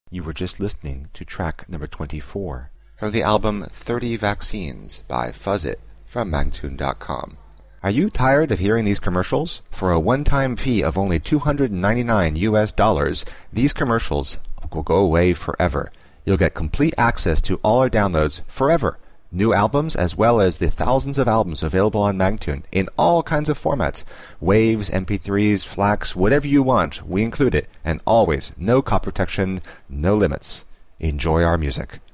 You were just listening to track number 24 from the album 30 Vaccines by Fuzzit from Magtune.com. Are you tired of hearing these commercials? For a one-time fee of only $299, these commercials will go away forever. You'll get complete access to all our downloads forever. New albums as well as the thousands of albums available on Magtune in all kinds of formats. Waves, MP3s, FLACs, whatever you want, we include it. And always, no copy protection, no limits. Enjoy our music.